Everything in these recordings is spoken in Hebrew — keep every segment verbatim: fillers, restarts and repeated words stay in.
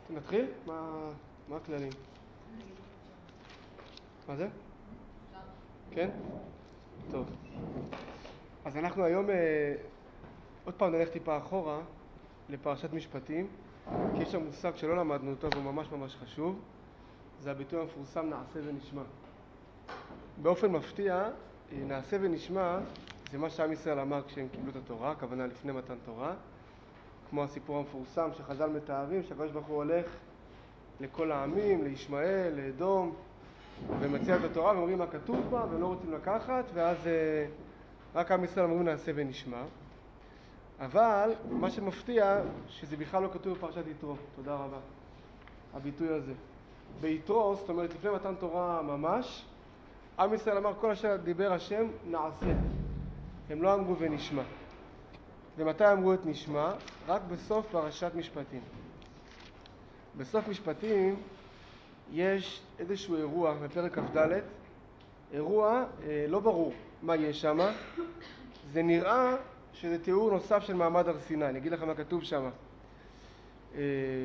נתחיל? מה, מה הכללים? מה זה? כן? טוב. אז אנחנו היום אה, עוד פעם נלך טיפה אחורה לפרשת משפטים, כי יש שם מושג שלא למדנו אותו והוא ממש ממש חשוב. זה הביטוי המפורסם נעשה ונשמע. באופן מפתיע, נעשה ונשמע זה מה שעם ישראל אמר כשהם קיבלו את התורה, הכוונה לפני מתן תורה. כמו הסיפור המפורסם שחז"ל מתארים, שהקדוש ברוך הוא הולך לכל העמים, לישמעאל, לאדום, ומציע את התורה ואומרים מה כתוב בה, והם לא רוצים לקחת, ואז רק עם ישראל אמרו נעשה ונשמע. אבל מה שמפתיע שזה בכלל לא כתוב בפרשת יתרו. תודה רבה. הביטוי הזה. ביתרו, זאת אומרת לפני מתן תורה ממש, עם ישראל אמר כל אשר דיבר השם נעשה. הם לא אמרו ונשמע. ומתי אמרו את נשמע? רק בסוף פרשת משפטים. בסוף משפטים יש איזשהו אירוע בפרק כ"ד, אירוע אה, לא ברור מה יש שם. זה נראה שזה תיאור נוסף של מעמד הר סיני. אני אגיד לכם מה כתוב שם. אה,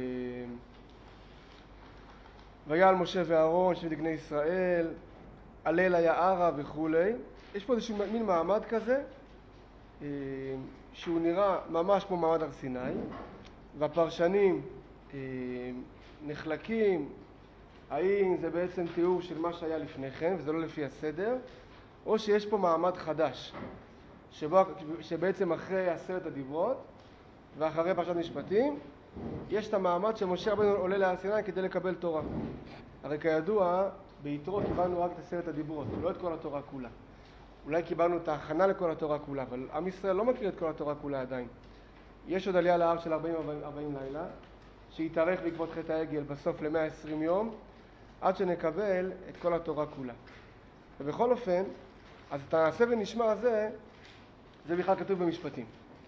ויעל משה ואהרון שבט בני ישראל, עלה ליערה וכו'. יש פה איזשהו מין מעמד כזה אה, שהוא נראה ממש כמו מעמד הר סיני, והפרשנים אה, נחלקים האם זה בעצם תיאור של מה שהיה לפני כן וזה לא לפי הסדר, או שיש פה מעמד חדש שבו, שבעצם אחרי עשרת הדיברות ואחרי פרשת משפטים יש את המעמד שמשה רבנו עולה להר סיני כדי לקבל תורה. הרי כידוע ביתרו קיבלנו רק את עשרת הדיברות, לא את כל התורה כולה. אולי קיבלנו את ההכנה לכל התורה כולה, אבל עם ישראל לא מכיר את כל התורה כולה עדיין. יש עוד עלייה להר של ארבעים ארבעים לילה שהתארך בעקבות חטא העגל בסוף ל-מאה ועשרים יום עד שנקבל את כל התורה כולה. ובכל אופן, אז את הנעשה ונשמע הזה, זה בכלל כתוב במשפטים.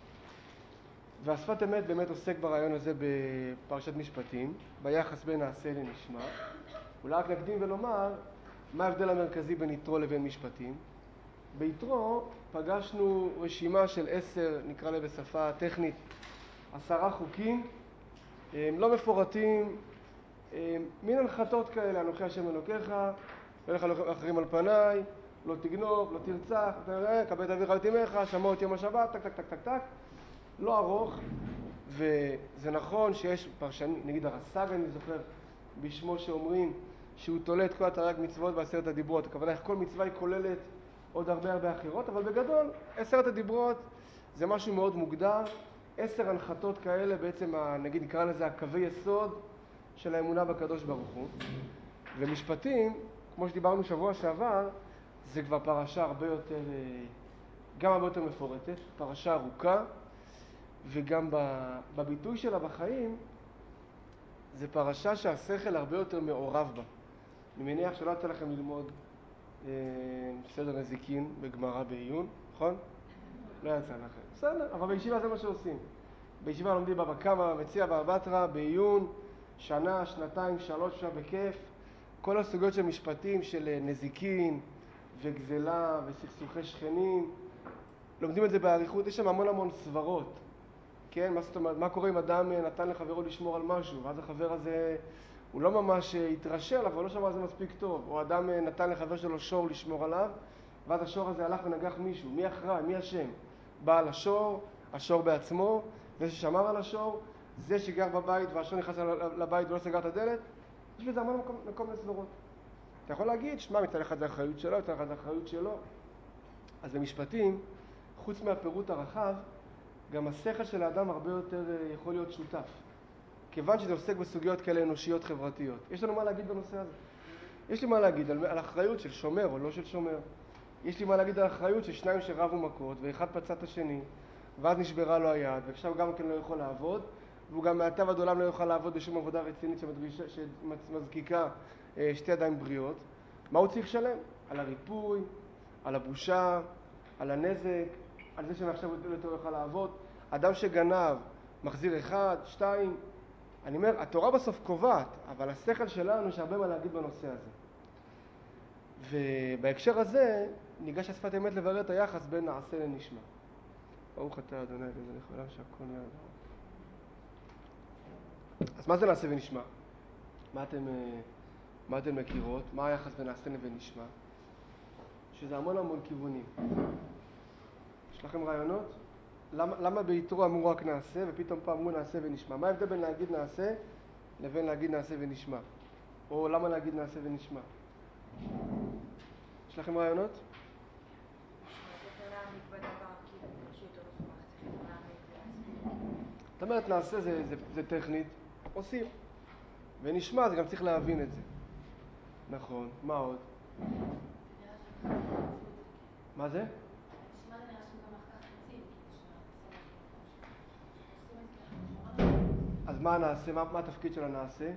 והשפת אמת באמת עוסק ברעיון הזה בפרשת משפטים, ביחס בין נעשה לנשמע. אולי רק נקדים ולומר מה ההבדל המרכזי בין יתרו לבין משפטים. ביתרו פגשנו רשימה של עשר, נקרא לה בשפה טכנית, עשרה חוקים, הם לא מפורטים, מין הנחתות כאלה, אנוכי השם אלוקיך, ולך אחרים על פניי, לא תגנוב, לא תרצח, כבד את אביך ואת אמך, שמע את יום השבת, טק טק טק טק טק, לא ארוך. וזה נכון שיש פרשנים, נגיד הרס"ג אני זוכר בשמו שאומרים שהוא תולה את כל התרי"ג מצוות בעשרת הדיברות, הכוונה איך כל מצווה היא כוללת עוד הרבה הרבה אחרות, אבל בגדול עשרת הדיברות זה משהו מאוד מוגדר, עשר הנחתות כאלה בעצם, נגיד נקרא לזה הקווי יסוד של האמונה בקדוש ברוך הוא. ומשפטים, כמו שדיברנו שבוע שעבר, זה כבר פרשה הרבה יותר, גם הרבה יותר מפורטת, פרשה ארוכה, וגם בביטוי שלה בחיים, זה פרשה שהשכל הרבה יותר מעורב בה. אני מניח שלא יצא לכם ללמוד אה, סדר נזיקין בגמרא בעיון, נכון? לא יצא לכם. בסדר, אבל בישיבה זה מה שעושים. בישיבה לומדים בבא קמא, מציע בבא בתרא, בעיון, שנה, שנתיים, שלוש, שעה בכיף. כל הסוגיות של משפטים של נזיקין וגזלה וסכסוכי שכנים, לומדים את זה בעריכות. יש שם המון המון סברות. כן, מה זאת אומרת, מה קורה אם אדם נתן לחברו לשמור על משהו, ואז החבר הזה הוא לא ממש התרשל, אבל לא שמע על זה מספיק טוב. או אדם נתן לחבר שלו שור לשמור עליו, ואז השור הזה הלך ונגח מישהו. מי אחראי? מי אשם? בעל השור, השור בעצמו, זה ששמר על השור, זה שגר בבית והשור נכנס לבית ולא סגר את הדלת. יש בזה המון מקום, מקום לסברות. אתה יכול להגיד, שמע, מצד אחד זה האחריות שלו, מצד אחד זה האחריות שלו. אז במשפטים, חוץ מהפירוט הרחב, גם השכל של האדם הרבה יותר יכול להיות שותף. כיוון שזה עוסק בסוגיות כאלה אנושיות חברתיות. יש לנו מה להגיד בנושא הזה. יש לי מה להגיד על, על אחריות של שומר או לא של שומר. יש לי מה להגיד על אחריות של שניים שרבו מכות, ואחד פצע את השני, ואז נשברה לו היד, ועכשיו גם כן לא יכול לעבוד, והוא גם מעתה ועד עולם לא יכול לעבוד בשום עבודה רצינית שמדגישה, שמזקיקה שתי ידיים בריאות. מה הוא צריך לשלם? על הריפוי, על הבושה, על הנזק, על זה שמעכשיו הוא לא יכול לעבוד. אדם שגנב, מחזיר אחד, שתיים. אני אומר, התורה בסוף קובעת, אבל השכל שלנו יש הרבה מה להגיד בנושא הזה. ובהקשר הזה, ניגש השפת אמת לברר את היחס בין נעשה לנשמע. ברוך אתה, אדוני, ומלך העולם שהכל נהיה לדברו. אז מה זה נעשה ונשמע? מה אתם, מה אתם מכירות? מה היחס בין נעשה לבין נשמע? שזה המון המון כיוונים. יש לכם רעיונות? למה, למה ביתרו אמרו רק נעשה ופתאום פעם אמרו נעשה ונשמע? מה ההבדל בין להגיד נעשה לבין להגיד נעשה ונשמע? או למה להגיד נעשה ונשמע? יש לכם רעיונות? זאת אומרת, נעשה זה, זה, זה טכנית, עושים. ונשמע, זה גם צריך להבין את זה. נכון, מה עוד? מה זה? אז מה נעשה? מה, מה התפקיד של הנעשה?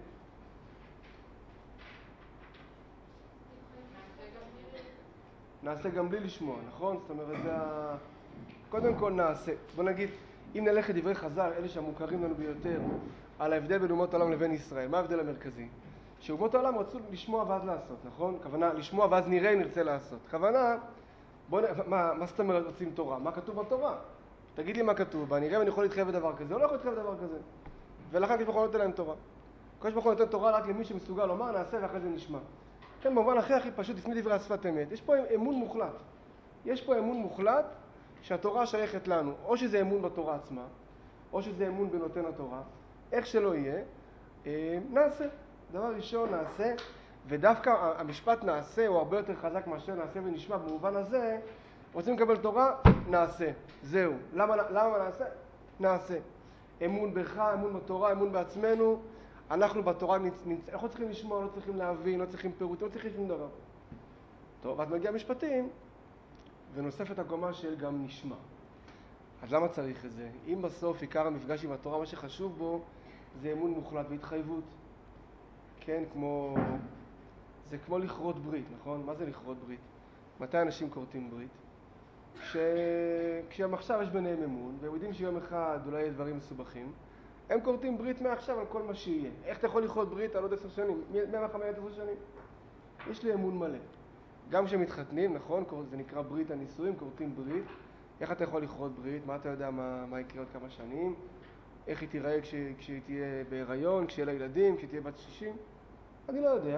נעשה גם בלי לשמוע, נכון? זאת אומרת, זה ה... קודם כל נעשה. בוא נגיד, אם נלך לדברי חז"ל, אלה שהמוכרים לנו ביותר, על ההבדל בין אומות העולם לבין ישראל, מה ההבדל המרכזי? שאומות העולם רצו לשמוע ואז לעשות, נכון? כוונה, לשמוע ואז נראה אם נרצה לעשות. כוונה, בוא נ... מה, מה זאת אומרת רוצים תורה? מה כתוב בתורה? תגיד לי מה כתוב בה, נראה אם אני יכול להתחייב בדבר כזה, או לא יכול להתחייב בדבר כזה. ולכן הקדוש ברוך הוא נותן להם תורה. הקדוש ברוך הוא נותן תורה רק למי שמסוגל לומר, נעשה ואחרי זה נשמע. כן, במובן הכי הכי פשוט, לפני דברי השפת אמת. יש פה אמון מוחלט. יש פה אמון מוחלט שהתורה שייכת לנו. או שזה אמון בתורה עצמה, או שזה אמון בנותן התורה. איך שלא יהיה, נעשה. דבר ראשון, נעשה. ודווקא המשפט נעשה הוא הרבה יותר חזק מאשר נעשה ונשמע. במובן הזה, רוצים לקבל תורה, נעשה. זהו. למה, למה נעשה? נעשה. אמון בך, אמון בתורה, אמון בעצמנו. אנחנו בתורה נמצא, אנחנו צריכים לשמוע, לא צריכים להבין, לא צריכים פירוט, לא צריכים שום דבר. טוב, ואז מגיע משפטים, ונוספת הקומה של גם נשמע. אז למה צריך את זה? אם בסוף עיקר המפגש עם התורה, מה שחשוב בו, זה אמון מוחלט והתחייבות. כן, כמו... זה כמו לכרות ברית, נכון? מה זה לכרות ברית? מתי אנשים כורתים ברית? ש... כשהם עכשיו יש ביניהם אמון, והם יודעים שיום אחד אולי יהיה דברים מסובכים, הם כורתים ברית מעכשיו על כל מה שיהיה. איך אתה יכול לכרות ברית על עוד עשר שנים? מאה וחמש עשרה שנים? יש לי אמון מלא. גם כשמתחתנים, נכון? זה נקרא ברית הנישואים, כורתים ברית. איך אתה יכול לכרות ברית? מה אתה יודע מה, מה יקרה עוד כמה שנים? איך היא תיראה כש, כשהיא תהיה בהיריון, כשיהיה לה ילדים, כשהיא תהיה בת שישים? אני לא יודע.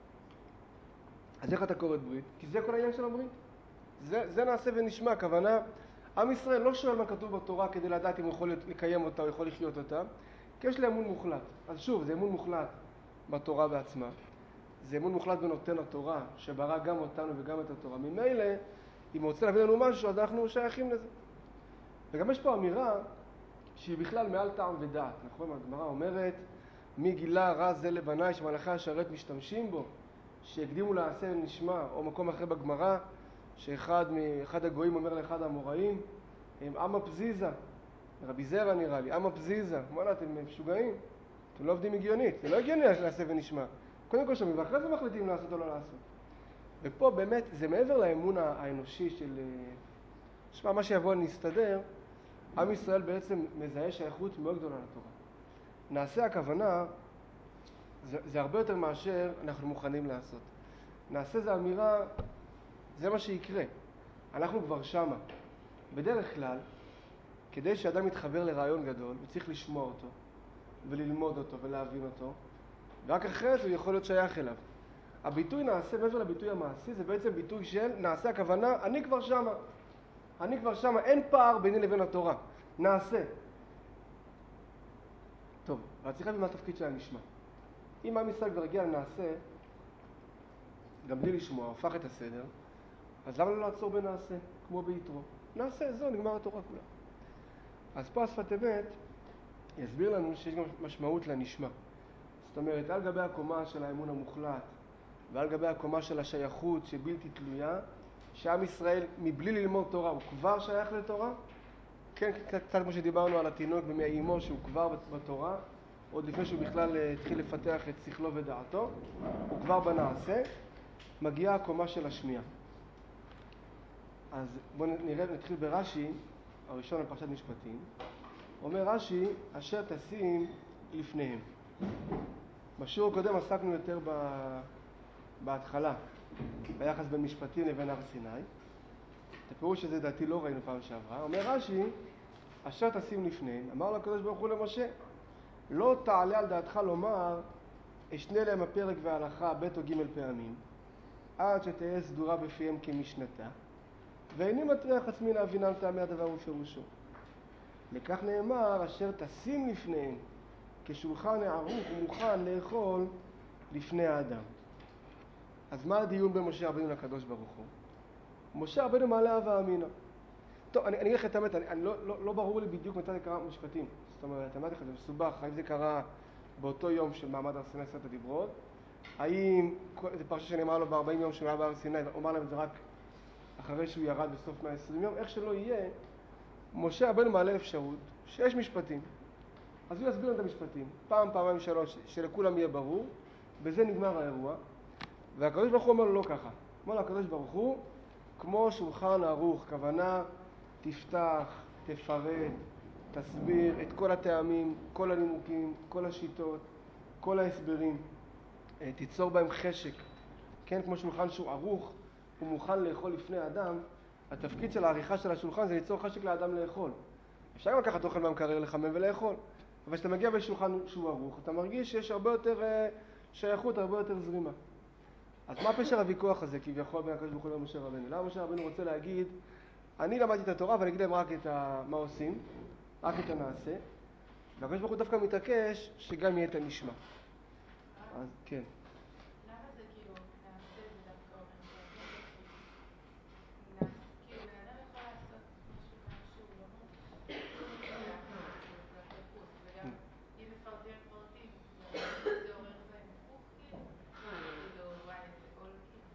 אז איך אתה כורת ברית? כי זה כל העניין של הברית. זה, זה נעשה ונשמע. הכוונה, עם ישראל לא שואל מה כתוב בתורה כדי לדעת אם הוא יכול לקיים אותה או יכול לחיות אותה, כי יש לי אמון מוחלט. אז שוב, זה אמון מוחלט בתורה בעצמה. זה אמון מוחלט בנותן התורה, שברא גם אותנו וגם את התורה. ממילא, אם הוא רוצה להביא לנו משהו, אז אנחנו שייכים לזה. וגם יש פה אמירה שהיא בכלל מעל טעם ודעת, נכון? הגמרא אומרת, מי גילה רע זה לבניי שמלאכי השרת משתמשים בו, שהקדימו לעשה ונשמע, או מקום אחר בגמרא, שאחד מאחד הגויים אומר לאחד האמוראים, הם אמה פזיזה, רבי זרע נראה לי, אמה פזיזה, מה אתם משוגעים? אתם לא עובדים הגיונית, זה לא הגיוני לעשה ונשמע. קודם כל שומעים, ואחרי זה מחליטים לעשות או לא לעשות. ופה באמת, זה מעבר לאמון האנושי של, שמה, מה שיבוא נסתדר, עם ישראל בעצם מזהה שייכות מאוד גדולה לתורה. נעשה הכוונה, זה, זה הרבה יותר מאשר אנחנו מוכנים לעשות. נעשה זה אמירה, זה מה שיקרה. אנחנו כבר שמה. בדרך כלל, כדי שאדם יתחבר לרעיון גדול, הוא צריך לשמוע אותו, וללמוד אותו ולהבין אותו, ורק אחרי זה הוא יכול להיות שייך אליו. הביטוי נעשה, מעבר לביטוי המעשי, זה בעצם ביטוי של נעשה הכוונה, אני כבר שמה. אני כבר שמה, אין פער ביני לבין התורה. נעשה. טוב, אבל צריך להבין מה התפקיד של הנשמע. אם עם ישראל כבר הגיע לנעשה, גם בלי לשמוע, הופך את הסדר, אז למה לא לעצור בנעשה, כמו ביתרו? נעשה, זהו, נגמר התורה כולה. אז פה השפת אמת יסביר לנו שיש גם משמעות לנשמע. זאת אומרת, על גבי הקומה של האמון המוחלט, ועל גבי הקומה של השייכות שבלתי תלויה, שעם ישראל מבלי ללמוד תורה הוא כבר שייך לתורה, כן, קצת כמו שדיברנו על התינוק ומאימו שהוא כבר בתורה, עוד לפני שהוא בכלל התחיל לפתח את שכלו ודעתו, הוא כבר בנעשה, מגיעה הקומה של השמיעה. אז בואו נראה, נתחיל ברש"י, הראשון על פרשת משפטים. אומר רש"י, אשר תשים לפניהם. בשיעור הקודם עסקנו יותר ב... בהתחלה, ביחס בין משפטים לבין הר סיני. את הפירוש הזה דעתי לא ראינו פעם שעברה. אומר רש"י, אשר תשים לפניהם, אמר לו הקדוש ברוך הוא למשה, לא תעלה על דעתך לומר, אשנה להם הפרק וההלכה ב' או ג' פעמים, עד שתהיה סדורה בפיהם כמשנתה, ואיני מטריח עצמי להבינם טעמי הדבר ופירושו. לכך נאמר, אשר תשים לפניהם, כשולחן ערוך ומוכן לאכול לפני האדם. אז מה הדיון בין משה רבנו לקדוש ברוך הוא? משה רבנו מעלה הווה אמינא. טוב, אני, אני אגיד לך את האמת, אני, אני לא, לא, לא ברור לי בדיוק מתי זה קרה משפטים. זאת אומרת, אמרתי לך, זה מסובך, האם זה קרה באותו יום של מעמד הר סיני עשרת הדיברות, האם זה פרשה שנאמר לו ב-ארבעים יום שהוא היה בהר סיני, ואומר להם את זה רק אחרי שהוא ירד בסוף מאה ועשרים יום, איך שלא יהיה, משה רבנו מעלה אפשרות שיש משפטים. אז הוא יסביר את המשפטים, פעם, פעמיים, שלוש, שלכולם יהיה ברור, בזה נגמר האירוע, והקדוש ברוך הוא אומר לו לא ככה. אומר לו הקדוש ברוך הוא, כמו שולחן ערוך, כוונה, תפתח, תפרט, תסביר את כל הטעמים, כל הנימוקים, כל השיטות, כל ההסברים, תיצור בהם חשק, כן, כמו שולחן שהוא ערוך, הוא מוכן לאכול לפני האדם, התפקיד של העריכה של השולחן זה ליצור חשק לאדם לאכול. אפשר גם לקחת אוכל מהמקרר, לחמם ולאכול, אבל כשאתה מגיע בשולחן שהוא ערוך, אתה מרגיש שיש הרבה יותר שייכות, הרבה יותר זרימה. אז מה פשר הוויכוח הזה כביכול בין הקדוש ברוך הוא למשה רבנו? למה משה רבנו רוצה להגיד, אני למדתי את התורה ואני אגיד להם רק את ה... מה עושים, רק את הנעשה, והקדוש ברוך הוא דווקא מתעקש שגם יהיה את הנשמע. אז כן. למה זה כאילו נעשה זה דווקא אומר כאילו, כאילו בן אדם יכול לעשות משהו משהו, לא אומר כלפי חוץ, וגם אם מפרטים מפרטים, זה עורר בהם היפוך כאילו, כאילו וואי זה עול כאילו.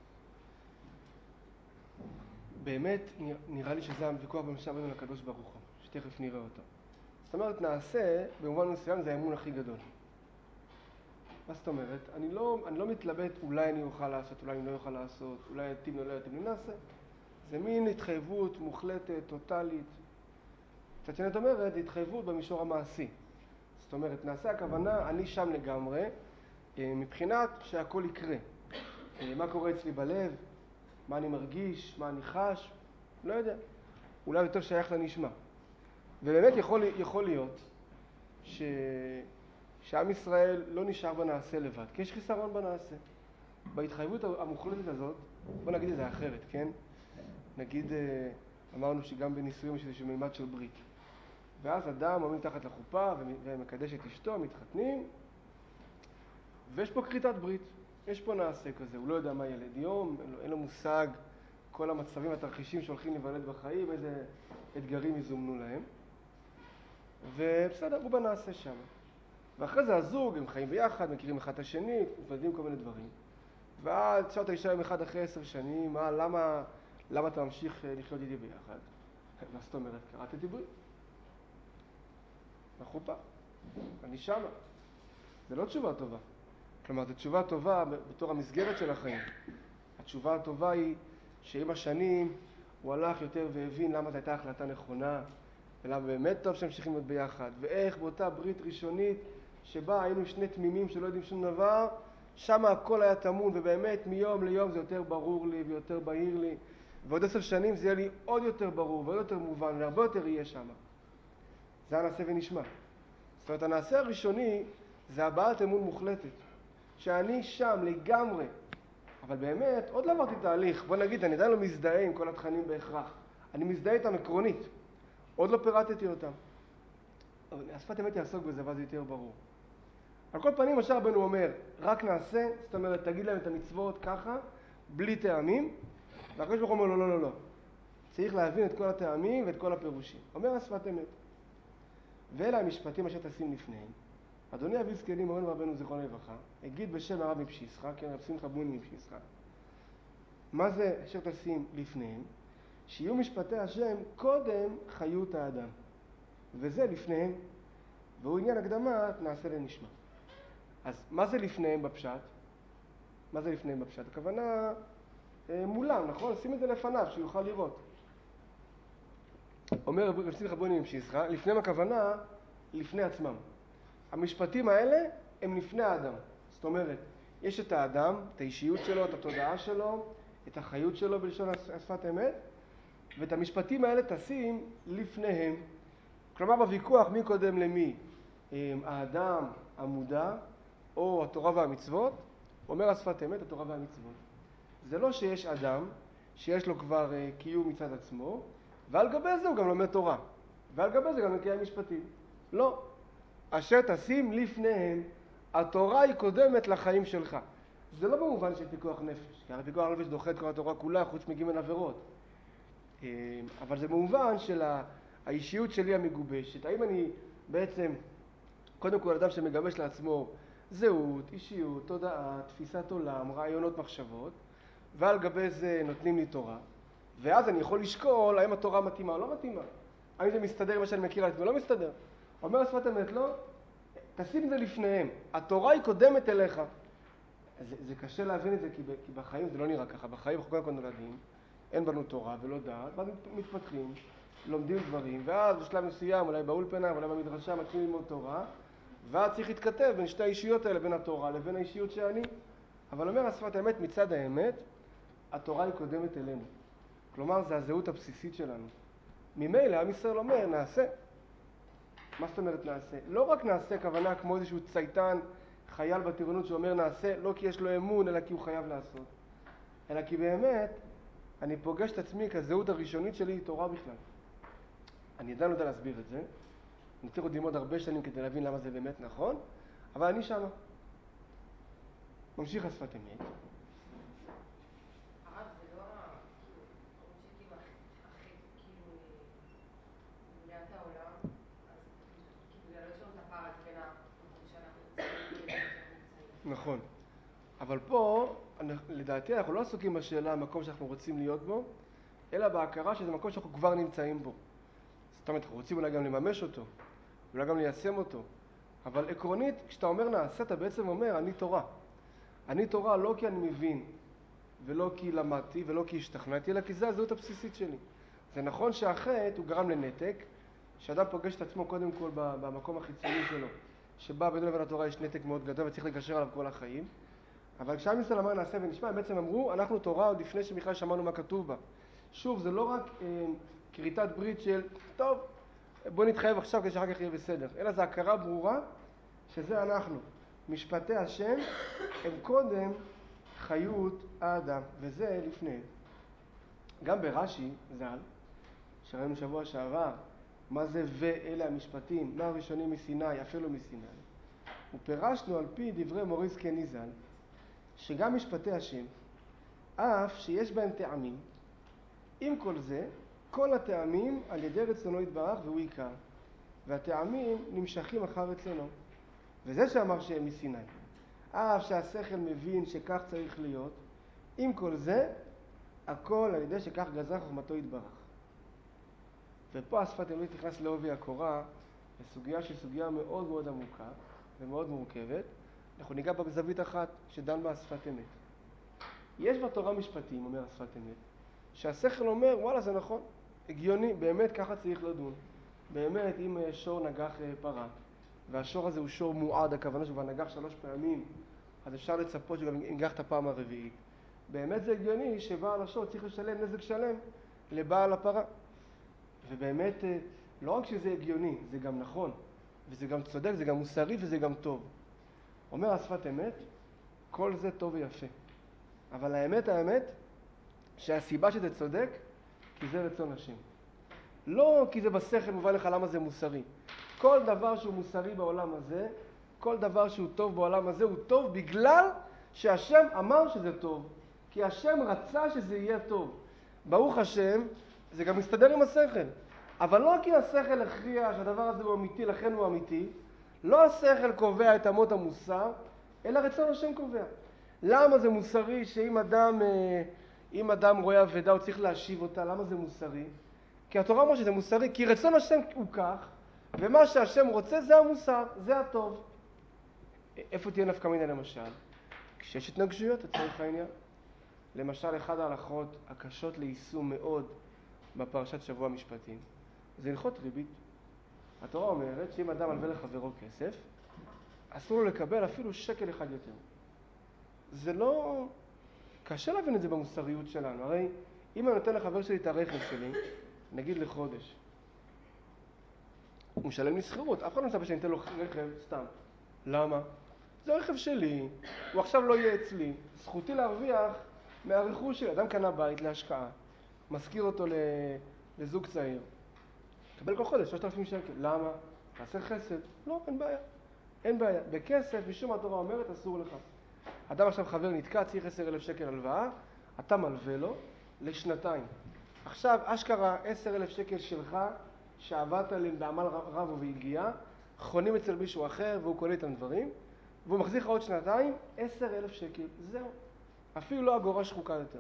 באמת נראה לי שזה הוויכוח בין משה רבנו לקדוש ברוך הוא, שתכף נראה אותו. זאת אומרת, נעשה, במובן מסוים זה האמון הכי גדול. מה זאת אומרת? אני לא, אני לא מתלבט, אולי אני אוכל לעשות, אולי אני לא אוכל לעשות, אולי יתאים לי, לא יתאים לי, נעשה. זה מין התחייבות מוחלטת, טוטלית. קצת שני, את אומרת, התחייבות במישור המעשי. זאת אומרת, נעשה הכוונה, אני שם לגמרי, מבחינת שהכל יקרה. מה קורה אצלי בלב, מה אני מרגיש, מה אני חש, לא יודע. אולי יותר שייך לנשמע. ובאמת יכול, יכול להיות ש... שעם ישראל לא נשאר בנעשה לבד, כי יש חיסרון בנעשה. בהתחייבות המוחלטת הזאת, בוא נגיד את זה אחרת, כן? נגיד, אמרנו שגם בנישואים יש איזשהו מימד של ברית. ואז אדם עומד תחת לחופה ומקדש את אשתו, מתחתנים, ויש פה כריתת ברית. יש פה נעשה כזה, הוא לא יודע מה ילד יום, אין לו, אין לו מושג כל המצבים התרחישים שהולכים להיוולד בחיים, איזה אתגרים יזומנו להם. ובסדר, הוא בנעשה שם. ואחרי זה הזוג, הם חיים ביחד, מכירים אחד את השני, מתוודעים כל מיני דברים. ואז תשאל את האישה יום אחד אחרי עשר שנים, מה, למה, למה אתה ממשיך לחיות איתי ביחד? מה זאת אומרת? קראתי ברית. בחופה. אני שמה. זה לא תשובה טובה. כלומר, זו תשובה טובה בתור המסגרת של החיים. התשובה הטובה היא שעם השנים הוא הלך יותר והבין למה זו הייתה החלטה נכונה, ולמה באמת טוב שהמשיכים להיות ביחד, ואיך באותה ברית ראשונית שבה היינו שני תמימים שלא יודעים שום דבר, שם הכל היה תמון, ובאמת מיום ליום זה יותר ברור לי ויותר בהיר לי, ועוד עשר שנים זה יהיה לי עוד יותר ברור ועוד יותר מובן, והרבה יותר יהיה שם. זה הנעשה ונשמע. זאת אומרת, הנעשה הראשוני זה הבעת אמון מוחלטת, שאני שם לגמרי, אבל באמת עוד לא עברתי תהליך. בוא נגיד, אני עדיין לא מזדהה עם כל התכנים בהכרח, אני מזדהה איתם עקרונית, עוד לא פירטתי אותם. אבל השפת אמת יעסוק בזה ואז יותר ברור. על כל פנים, משה רבנו אומר, רק נעשה, זאת אומרת, תגיד להם את המצוות ככה, בלי טעמים, והקדוש ברוך הוא אומר, לא, לא, לא, לא. צריך להבין את כל הטעמים ואת כל הפירושים. אומר השפת אמת. ואלה המשפטים אשר תשים לפניהם. אדוני אבי זקנים, מורנו רבנו זיכרונו לברכה, הגיד בשם הרב מפשיסחא, כן, רב שמחה בוני מפשיסחא. מה זה אשר תשים לפניהם? שיהיו משפטי השם קודם חיות האדם. וזה לפניהם. והוא עניין הקדמה, נעשה לנשמע. אז מה זה לפניהם בפשט? מה זה לפניהם בפשט? הכוונה אה, מולם, נכון? שים את זה לפניו, שיוכל לראות. אומר רב שמחה בוני מפשיסחא, לפניהם הכוונה לפני עצמם. המשפטים האלה הם לפני האדם. זאת אומרת, יש את האדם, את האישיות שלו, את התודעה שלו, את החיות שלו בלשון השפת אמת, ואת המשפטים האלה תשים לפניהם. כלומר, בוויכוח מי קודם למי, האדם המודע או התורה והמצוות, אומר השפת אמת, התורה והמצוות. זה לא שיש אדם שיש לו כבר קיום מצד עצמו, ועל גבי זה הוא גם לומד תורה, ועל גבי זה גם מקיים משפטים. לא. אשר תשים לפניהם, התורה היא קודמת לחיים שלך. זה לא במובן של פיקוח נפש, כי הרי פיקוח נפש דוחה את כל התורה כולה חוץ מגימל עבירות. אבל זה במובן של האישיות שלי המגובשת. האם אני בעצם, קודם כל אדם שמגבש לעצמו זהות, אישיות, תודעה, תפיסת עולם, רעיונות, מחשבות, ועל גבי זה נותנים לי תורה, ואז אני יכול לשקול האם התורה מתאימה או לא מתאימה. האם זה מסתדר עם מה שאני מכיר על עצמי, לא מסתדר. אומר השפת אמת, לא, תשים את זה לפניהם. התורה היא קודמת אליך. זה, זה קשה להבין את זה, כי, כי בחיים זה לא נראה ככה. בחיים אנחנו קודם כל נולדים, אין בנו תורה ולא דעת, ואז מתפתחים, לומדים דברים, ואז בשלב מסוים, אולי באולפנה, אולי במדרשה, מתחילים ללמוד תורה, ואז צריך להתכתב בין שתי האישיות האלה, בין התורה לבין האישיות שאני. אבל אומר השפת האמת, מצד האמת, התורה היא קודמת אלינו. כלומר, זה הזהות הבסיסית שלנו. ממילא, עם ישראל אומר, נעשה. מה זאת אומרת נעשה? לא רק נעשה כוונה כמו איזשהו צייתן, חייל בטירונות שאומר נעשה, לא כי יש לו אמון, אלא כי הוא חייב לעשות. אלא כי באמת, אני פוגש את עצמי כזהות הראשונית שלי היא תורה בכלל. אני עדיין לא יודע להסביר את זה. אני צריך עוד ללמוד הרבה שנים כדי להבין למה זה באמת נכון, אבל אני שמה. ממשיך השפת אמת. הרב, זה לא, כאילו, אומרים שכאילו, החטא, כאילו, בבריאת העולם, אז כאילו, זה לא יש לנו את הפער הזה בין המקום שאנחנו נמצאים לבין שאנחנו נמצאים. נכון. אבל פה, לדעתי, אנחנו לא עסוקים בשאלה המקום שאנחנו רוצים להיות בו, אלא בהכרה שזה מקום שאנחנו כבר נמצאים בו. זאת אומרת, אנחנו רוצים אולי גם לממש אותו, אולי גם ליישם אותו. אבל עקרונית, כשאתה אומר נעשה, אתה בעצם אומר, אני תורה. אני תורה לא כי אני מבין, ולא כי למדתי, ולא כי השתכנעתי, אלא כי זה הזהות הבסיסית שלי. זה נכון שהחטא הוא גרם לנתק, שאדם פוגש את עצמו קודם כל במקום החיצוני שלו, שבה בינו לבין התורה יש נתק מאוד גדול וצריך לגשר עליו כל החיים. אבל כשעם ישראל אמר נעשה ונשמע, הם בעצם אמרו, אנחנו תורה עוד לפני שבכלל שמענו מה כתוב בה. שוב, זה לא רק אה, כריתת ברית של, טוב, בוא נתחייב עכשיו כדי שאחר כך יהיה בסדר, אלא זה הכרה ברורה שזה אנחנו. משפטי השם הם קודם חיות האדם, וזה לפני. גם ברש"י, ז"ל, שראינו שבוע שעבר, מה זה ואלה המשפטים, מה הראשונים מסיני, אפילו מסיני. ופרשנו על פי דברי מוריס קני ז"ל, שגם משפטי השם, אף שיש בהם טעמים, עם כל זה, כל הטעמים על ידי רצונו יתברך והוא עיקר, והטעמים נמשכים אחר רצונו. וזה שאמר שהם מסיני. אף שהשכל מבין שכך צריך להיות, עם כל זה, הכל על ידי שכך גזר חוכמתו יתברך. ופה השפת אמת נכנס לעובי הקורה, לסוגיה שהיא סוגיה מאוד מאוד עמוקה ומאוד מורכבת. אנחנו ניגע בה בזווית אחת שדן בה השפת אמת. יש בתורה משפטים, אומר השפת אמת, שהשכל אומר, וואלה זה נכון, הגיוני, באמת ככה צריך לדון. באמת אם שור נגח פרה, והשור הזה הוא שור מועד, הכוונה שהוא נגח שלוש פעמים, אז אפשר לצפות שהוא גם ינגח את הפעם הרביעית. באמת זה הגיוני שבעל השור צריך לשלם נזק שלם לבעל הפרה. ובאמת, לא רק שזה הגיוני, זה גם נכון, וזה גם צודק, זה גם מוסרי וזה גם טוב. אומר השפת אמת, כל זה טוב ויפה. אבל האמת, האמת, שהסיבה שזה צודק, כי זה רצון השם. לא כי זה בשכל מובן לך למה זה מוסרי. כל דבר שהוא מוסרי בעולם הזה, כל דבר שהוא טוב בעולם הזה, הוא טוב בגלל שהשם אמר שזה טוב. כי השם רצה שזה יהיה טוב. ברוך השם, זה גם מסתדר עם השכל. אבל לא כי השכל הכריע שהדבר הזה הוא אמיתי, לכן הוא אמיתי. לא השכל קובע את אמות המוסר, אלא רצון השם קובע. למה זה מוסרי שאם אדם, אם אדם רואה אבדה הוא צריך להשיב אותה? למה זה מוסרי? כי התורה אומרת שזה מוסרי, כי רצון השם הוא כך, ומה שהשם רוצה זה המוסר, זה הטוב. איפה תהיה נפקא מינה למשל? כשיש התנגשויות, לצורך העניין. למשל, אחד ההלכות הקשות ליישום מאוד בפרשת שבוע משפטים, זה הלכות ריבית. התורה אומרת שאם אדם מלווה לחברו כסף, אסור לו לקבל אפילו שקל אחד יותר. זה לא... קשה להבין את זה במוסריות שלנו. הרי אם אני נותן לחבר שלי את הרכב שלי, נגיד לחודש, הוא משלם לי שכירות. אף אחד לא מצפה שאני אתן לו רכב סתם. למה? זה הרכב שלי, הוא עכשיו לא יהיה אצלי. זכותי להרוויח מהרכוש שלי. אדם קנה בית להשקעה, מזכיר אותו לזוג צעיר. קבל כל חודש שלושת אלפים שקל. למה? תעשה חסד. לא, אין בעיה. אין בעיה. בכסף, משום התורה אומרת, אסור לך. אדם עכשיו חבר נתקע, צריך עשרת אלפים שקל הלוואה, אתה מלווה לו לשנתיים. עכשיו, אשכרה עשרת אלפים שקל שלך, שעבדת עליהם בעמל רב והגיע, חונים אצל מישהו אחר והוא קונה איתם דברים, והוא מחזיר לך עוד שנתיים, עשרת אלפים שקל. זהו. אפילו לא אגורה שחוקה יותר.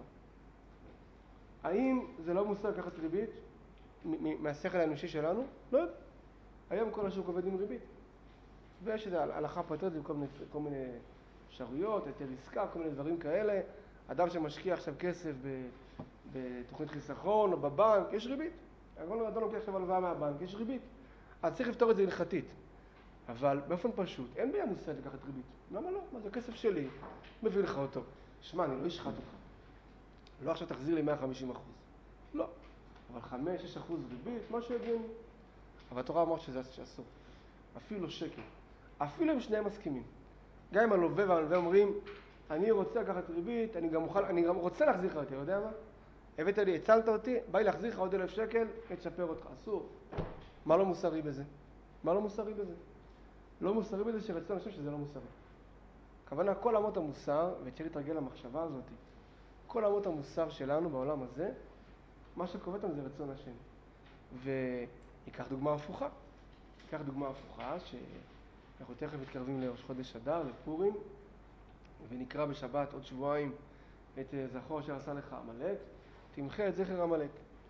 האם זה לא מוסר לקחת ריבית מהשכל האנושי שלנו? לא יודע. היום כל השוק עובד עם ריבית. ויש את ההלכה פרטית וכל מיני, כל מיני אפשרויות, היתר עסקה, כל מיני דברים כאלה. אדם שמשקיע עכשיו כסף בתוכנית חיסכון או בבנק, יש ריבית. אדם לוקח עכשיו הלוואה מהבנק, יש ריבית. אז צריך לפתור את זה הלכתית. אבל באופן פשוט, אין בעיה מוסר לקחת ריבית. למה לא? מה זה כסף שלי? מביא לך אותו. שמע, אני לא אשחט אותך. לא עכשיו תחזיר לי מאה וחמישים אחוז. לא. אבל חמש שש אחוז ריבית, מה שהגיוני. אבל התורה אמרת שזה אסור. אפילו שקל. אפילו אם שניהם מסכימים. גם אם הלווה והמלווה אומרים, אני רוצה לקחת ריבית, אני גם, מוכל, אני גם רוצה להחזיר לך אותי, אתה יודע מה? הבאת לי, הצלת אותי, בא לי להחזיר לך עוד אלף שקל, תשפר אותך. אסור. מה לא מוסרי בזה? מה לא מוסרי בזה? לא מוסרי בזה שרצו אנשים שזה לא מוסרי. הכוונה, כל אמות המוסר, וצריך להתרגל למחשבה הזאת, כל אמות המוסר שלנו בעולם הזה, מה שקובע אותם זה רצון השם. ויקח דוגמה הפוכה. ייקח דוגמה הפוכה, שאנחנו תכף מתקרבים לראש חודש אדר, לפורים, ונקרא בשבת עוד שבועיים את זכור אשר עשה לך עמלק, תמחה את זכר עמלק.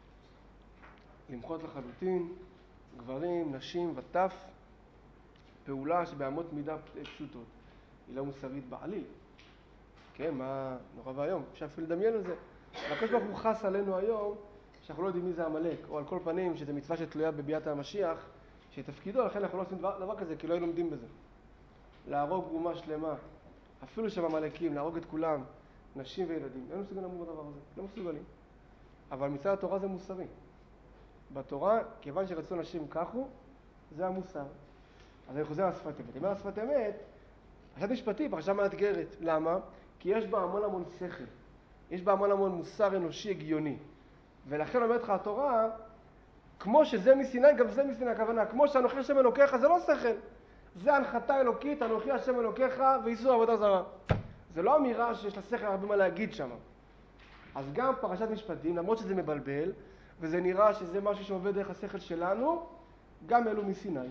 למחות לחלוטין, גברים, נשים וטף, פעולה שבאמות מידה פשוטות. היא לא מוסרית בעליל. כן, מה נורא והיום? אפשר אפילו לדמיין על זה. הקדוש ברוך הוא חס עלינו היום, שאנחנו לא יודעים מי זה עמלק, או על כל פנים שזה מצווה שתלויה בביאת המשיח, שתפקידו, לכן אנחנו לא עושים דבר, דבר כזה, כי לא היינו לומדים בזה. להרוג אומה שלמה, אפילו שם עמלקים, להרוג את כולם, נשים וילדים. אין מסוגלים למות בדבר הזה, לא מסוגלים. אבל מצד התורה זה מוסרי. בתורה, כיוון שרצו נשים כך הוא, זה המוסר. אז אני חוזר על שפת אמת. אם על שפת אמת, פרשת משפטי, פרשה מאתגרת. למה? כי יש בה המון המון שכל. יש בה המון המון מוסר אנושי הגיוני. ולכן אומרת לך התורה, כמו שזה מסיני, גם זה מסיני הכוונה. כמו שאנוכי השם אלוקיך, זה לא שכל. זה הנחתה אלוקית, אנוכי השם אלוקיך ואיסור עבודה זרה. זה לא אמירה שיש לה שכל הרבה מה להגיד שם. אז גם פרשת משפטים, למרות שזה מבלבל, וזה נראה שזה משהו שעובד דרך השכל שלנו, גם אלו מסיני.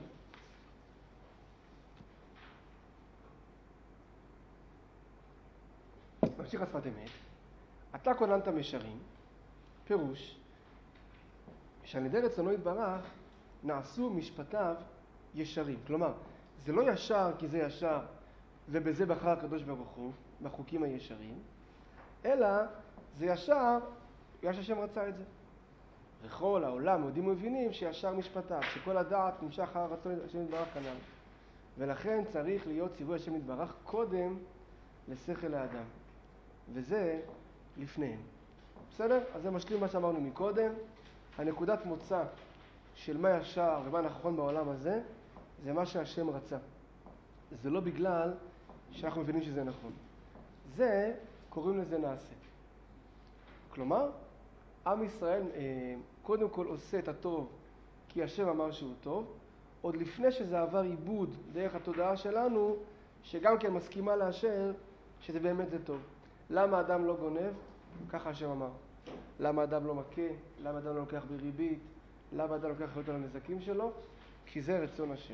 ממשיך השפת אמת. אתה כוננת משרים, פירוש, שעל ידי רצונו יתברך נעשו משפטיו ישרים. כלומר, זה לא ישר כי זה ישר, ובזה בחר הקדוש ברוך הוא, בחוקים הישרים, אלא זה ישר, בגלל שהשם רצה את זה. וכל העולם יודעים ומבינים שישר משפטיו, שכל הדעת נמשך אחר הרצון השם יתברך כנ"ל. ולכן צריך להיות ציווי השם יתברך קודם לשכל האדם. וזה לפניהם. בסדר? אז זה משלים מה שאמרנו מקודם. הנקודת מוצא של מה ישר ומה נכון בעולם הזה, זה מה שהשם רצה. זה לא בגלל שאנחנו מבינים שזה נכון. זה, קוראים לזה נעשה. כלומר, עם ישראל קודם כל עושה את הטוב כי השם אמר שהוא טוב, עוד לפני שזה עבר עיבוד דרך התודעה שלנו, שגם כן מסכימה לאשר שזה באמת זה טוב. למה אדם לא גונב? ככה השם אמר. למה אדם לא מכה? למה אדם לא לוקח בריבית? למה אדם לוקח אחריות על הנזקים שלו? כי זה רצון השם.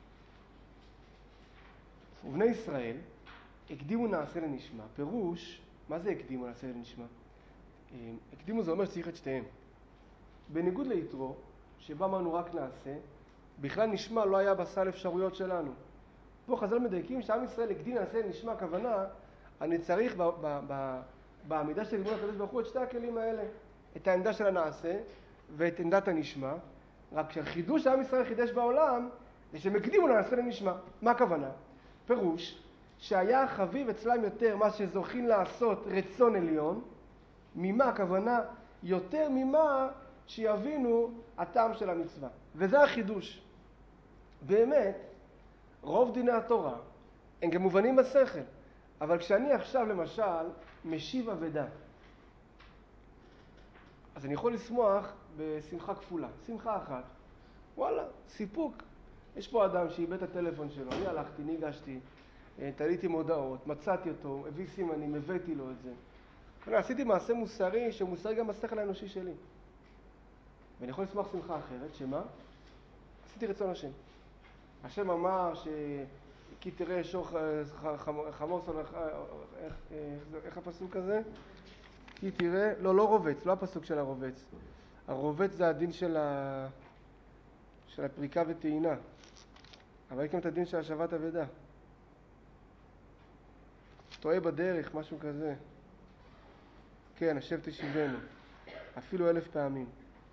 ובני ישראל הקדימו נעשה לנשמע. פירוש, מה זה הקדימו נעשה לנשמע? הקדימו זה אומר שצריך את שתיהם. בניגוד ליתרו, שבה אמרנו רק נעשה, בכלל נשמע לא היה בסל אפשרויות שלנו. פה חז"ל מדייקים שעם ישראל הקדים נעשה לנשמע, הכוונה, אני צריך ב- ב- ב- בעמידה של לימוד הקדוש ברוך הוא את שתי הכלים האלה. את העמדה של הנעשה ואת עמדת הנשמע. רק שהחידוש שעם ישראל חידש בעולם, זה שהם הקדימו נעשה לנשמע. מה הכוונה? פירוש, שהיה חביב אצלם יותר מה שזוכים לעשות רצון עליון, ממה הכוונה? יותר ממה שיבינו הטעם של המצווה. וזה החידוש. באמת, רוב דיני התורה הם גם מובנים בשכל. אבל כשאני עכשיו למשל משיב אבדה, אז אני יכול לשמוח בשמחה כפולה. שמחה אחת, וואלה, סיפוק. יש פה אדם שאיבד את הטלפון שלו, אני הלכתי, ניגשתי, תליתי מודעות, מצאתי אותו, הביא סימנים, הבאתי לו את זה. ואני עשיתי מעשה מוסרי שמוסרי גם בשכל האנושי שלי. ואני יכול לשמוח שמחה אחרת, שמה? עשיתי רצון השם. השם אמר ש... כי תראה שור חמור סון, איך, איך הפסוק הזה? כי תראה, לא, לא רובץ, לא הפסוק של הרובץ. הרובץ זה הדין של, ה... של הפריקה וטעינה. אבל יש גם את הדין של השבת אבדה. טועה בדרך, משהו כזה. כן, השב תשיבנו. אפילו אלף פעמים.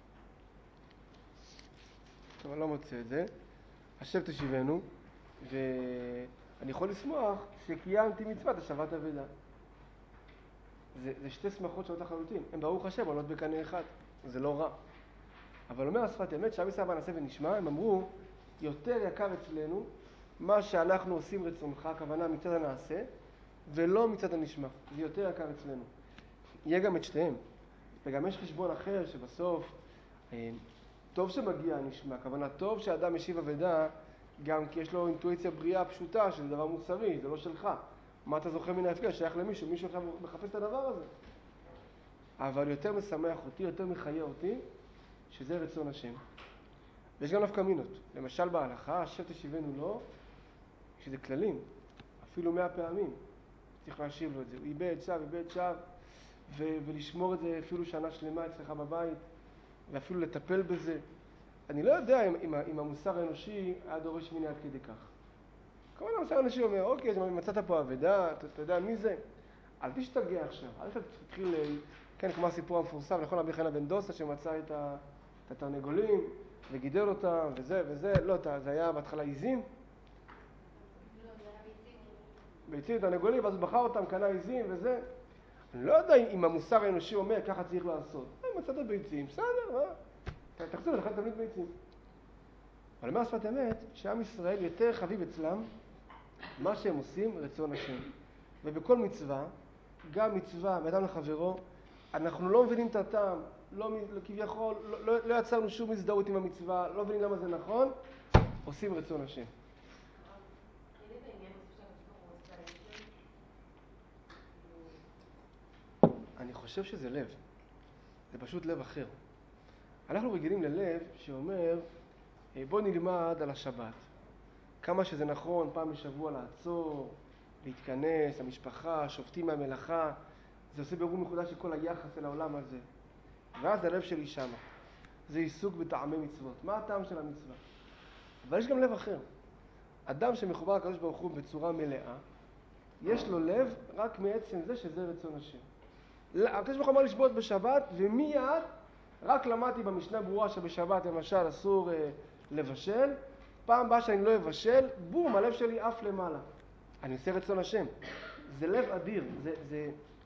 טוב, אני לא מוצא את זה. השב תשיבנו, ואני יכול לשמוח שקיימתי מצוות השבת אבדה. זה, זה שתי שמחות שונות לחלוטין. הם ברוך השם, עולות בקנה אחד. זה לא רע. אבל אומר השפת אמת, שעם ישראל נעשה ונשמע, הם אמרו, יותר יקר אצלנו מה שאנחנו עושים רצונך, הכוונה מצד הנעשה, ולא מצד הנשמע. זה יותר יקר אצלנו. יהיה גם את שתיהם. וגם יש חשבון אחר שבסוף, טוב שמגיע הנשמע, הכוונה טוב שאדם משיב אבדה, גם כי יש לו אינטואיציה בריאה פשוטה, שזה דבר מוסרי, זה לא שלך. מה אתה זוכה מן ההפקר? שייך למישהו, מישהו עכשיו מחפש את הדבר הזה. אבל יותר משמח אותי, יותר מחיה אותי, שזה רצון השם. ויש גם נפקא מינות. למשל בהלכה, השב תשיבנו לו, שזה כללים, אפילו מאה פעמים. צריך להשיב לו את זה. הוא איבד שב, איבד שב, ו- ולשמור את זה אפילו שנה שלמה אצלך בבית, ואפילו לטפל בזה. אני לא יודע אם, אם, אם המוסר האנושי היה דורש מיני עד כדי כך. כמובן המוסר האנושי אומר, אוקיי, מצאת פה אבדה, אתה, אתה יודע מי זה? אל תשתגע עכשיו, אל תתחיל, כן, כמו הסיפור המפורסם, נכון, רבי חנינא בן דוסא שמצא את, ה, את התרנגולים וגידל אותם וזה וזה, לא, זה היה בהתחלה עיזים? לא, זה היה ביצים. ביצים, תרנגולים, ואז הוא בחר אותם, קנה עיזים וזה. אני לא יודע אם המוסר האנושי אומר, ככה צריך לעשות. מצאת ביצים, בסדר, אה? תחזור, לך תמיד ביצים. אבל אומר השפת אמת, שעם ישראל יותר חביב אצלם מה שהם עושים רצון השם. ובכל מצווה, גם מצווה מאדם לחברו, אנחנו לא מבינים את הטעם, לא, כביכול, לא, לא, לא יצרנו שום הזדהות עם המצווה, לא מבינים למה זה נכון, עושים רצון השם. אני חושב שזה לב. זה פשוט לב אחר. אנחנו רגילים ללב שאומר, בוא נלמד על השבת. כמה שזה נכון, פעם בשבוע לעצור, להתכנס, המשפחה, שופטים מהמלאכה, זה עושה בירור מחודש של כל היחס אל העולם הזה. ואז הלב שלי שמה. זה עיסוק בטעמי מצוות. מה הטעם של המצווה? אבל יש גם לב אחר. אדם שמחובר לקדוש ברוך הוא בצורה מלאה, יש לו לב רק מעצם זה שזה רצון השם. הקדוש ברוך הוא אמר לשבות בשבת, ומיד רק למדתי במשנה ברורה שבשבת למשל אסור אה, לבשל, פעם באה שאני לא אבשל, בום, הלב שלי אף למעלה. אני עושה רצון השם. זה לב אדיר, זה, זה,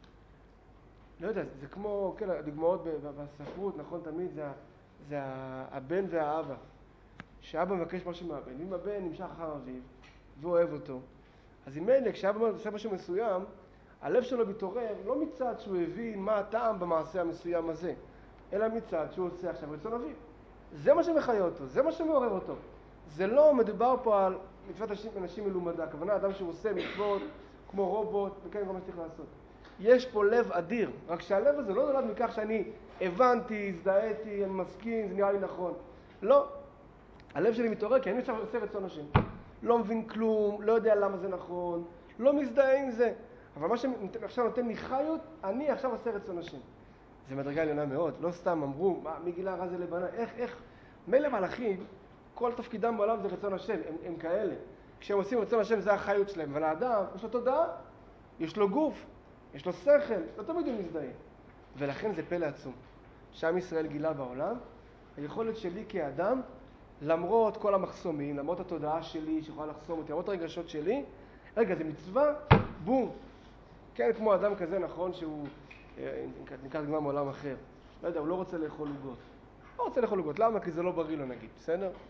לא יודע, זה כמו, כן, הדוגמאות בספרות, נכון, תמיד זה, זה הבן והאבא. שאבא מבקש משהו מהבן, ואם הבן נמשך אחר אביו, והוא אוהב אותו, אז אם אלה, כשאבא עושה משהו מסוים, הלב שלו מתעורר לא מצד שהוא הבין מה הטעם במעשה המסוים הזה, אלא מצד שהוא עושה עכשיו רצון אביו. זה מה שמחיה אותו, זה מה שמעורר אותו. זה לא מדובר פה על מצוות אנשים מלומדה, הכוונה אדם שהוא עושה מצוות כמו רובוט, וכן כל מה שצריך לעשות. יש פה לב אדיר, רק שהלב הזה לא נולד מכך שאני הבנתי, הזדהיתי, אני מסכים, זה נראה לי נכון. לא. הלב שלי מתעורר כי אני עכשיו עושה רצון השם. לא מבין כלום, לא יודע למה זה נכון, לא מזדהה עם זה. אבל מה שעכשיו נותן לי חיות, אני עכשיו עושה רצון השם. זה מדרגה עליונה מאוד, לא סתם אמרו, מה, מי גילה רע זה לבנה, איך, איך, מילא מלאכים, כל תפקידם בעולם זה רצון השם, הם, הם כאלה. כשהם עושים רצון השם זה החיות שלהם, אבל האדם, יש לו תודעה, יש לו גוף, יש לו שכל, לא תמיד הוא מזדהה. ולכן זה פלא עצום. שעם ישראל גילה בעולם, היכולת שלי כאדם, למרות כל המחסומים, למרות התודעה שלי שיכולה לחסום אותי, למרות הרגשות שלי, רגע, זה מצווה, בום. כן, כמו אדם כזה נכון שהוא, ניקח דוגמה מעולם אחר. לא יודע, הוא לא רוצה לאכול עוגות. לא רוצה לאכול עוגות, למה? כי זה לא בריא לו נגיד, בסדר?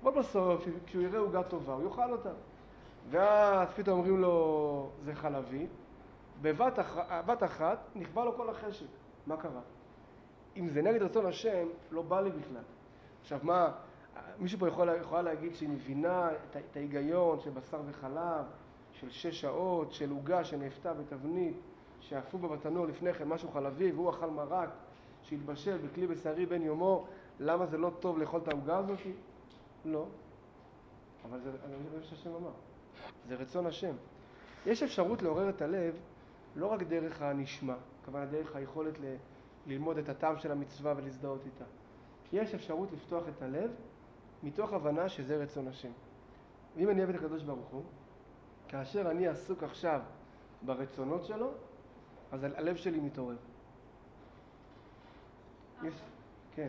אבל בסוף, כשהוא יראה עוגה טובה, הוא יאכל אותה. ואז פתאום אומרים לו, זה חלבי, בבת אח... בת אחת נכבה לו כל החשק. מה קרה? אם זה נגד רצון השם, לא בא לי בכלל. עכשיו מה, מישהו פה יכול, יכול להגיד שהיא מבינה את, את ההיגיון של בשר וחלב, של שש שעות, של עוגה שנאפתה בתבנית, שאפו בה בתנור לפני כן משהו חלבי, והוא אכל מרק שהתבשל בכלי בשרי בן יומו, למה זה לא טוב לאכול את העוגה הזאת? לא. אבל זה, אני חושב שהשם אמר. זה רצון השם. יש אפשרות לעורר את הלב לא רק דרך הנשמה, כמובן דרך היכולת ל, ללמוד את הטעם של המצווה ולהזדהות איתה. יש אפשרות לפתוח את הלב מתוך הבנה שזה רצון השם. ואם אני אוהב את הקדוש ברוך הוא, כאשר אני עסוק עכשיו ברצונות שלו, אז הלב שלי מתעורר. יש... כן.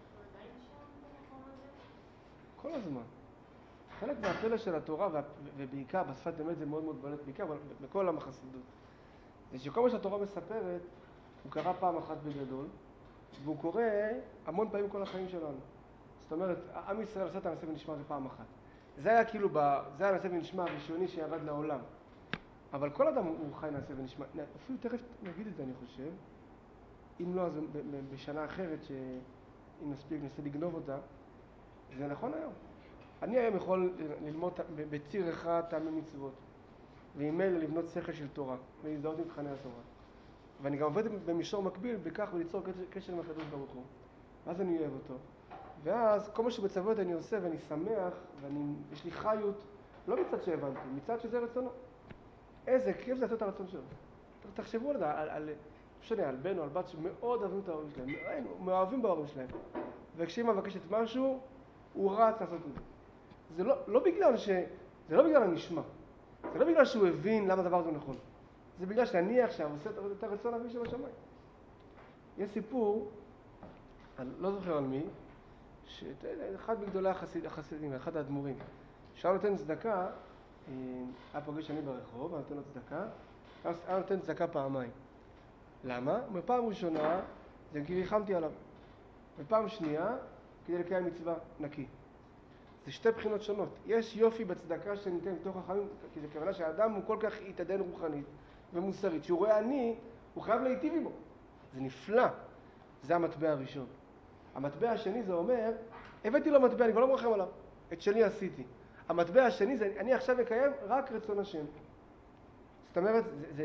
כל הזמן. חלק מהפלא של התורה, ובעיקר בשפת אמת זה מאוד מאוד בולט, בעיקר בכל החסידות, זה שכל מה שהתורה מספרת, הוא קרה פעם אחת בגדול, והוא קורה המון פעמים כל החיים שלנו. זאת אומרת, עם ישראל עשה את הנעשה ונשמע זה פעם אחת. זה היה כאילו, זה היה הנעשה ונשמע הראשוני שירד לעולם. אבל כל אדם הוא חי נעשה ונשמע. אפילו תכף נגיד את זה, אני חושב. אם לא, אז בשנה אחרת, שאם נספיק נסה לגנוב אותה, זה נכון היום. אני היום יכול ללמוד בציר אחד טעמי מצוות, ועם אלה לבנות שכל של תורה, ולהזדהות עם תכני התורה. ואני גם עובד במישור מקביל בכך וליצור קשר עם הקדוש ברוך הוא. ואז אני אוהב אותו. ואז כל מה שבצוות אני עושה ואני שמח, ויש לי חיות, לא מצד שהבנתי, מצד שזה רצונו. איזה כיף זה לעשות את הרצון שלו. תחשבו על זה, על, על, משנה, על בן או על בת שמאוד אוהבים את ההורים שלהם, מאוהבים בהורים שלהם. וכשאמא מבקשת משהו, הוא רץ לעשות את זה. זה לא, לא בגלל ש... זה לא בגלל הנשמע. זה לא בגלל שהוא הבין למה הדבר הזה נכון. זה בגלל שאני עכשיו עושה את הרצון אבי שבשמיים. יש סיפור, אני לא זוכר על מי, שאחד מגדולי החסיד, החסידים, אחד האדמו"רים, שהיה נותן צדקה, היה פוגש אני ברחוב, היה נותן לו צדקה, היה נותן צדקה פעמיים. למה? בפעם ראשונה זה כי ריחמתי עליו. בפעם שנייה, כדי לקיים מצווה נקי. זה שתי בחינות שונות. יש יופי בצדקה שניתן בתוך החיים, כי זה כוונה שהאדם הוא כל כך יתעדן רוחנית ומוסרית. שהוא רואה אני, הוא חייב להיטיב עמו. זה נפלא. זה המטבע הראשון. המטבע השני זה אומר, הבאתי לו מטבע, אני כבר לא מרחם עליו. את שלי עשיתי. המטבע השני זה, אני עכשיו אקיים רק רצון השם. זאת אומרת, זה, זה,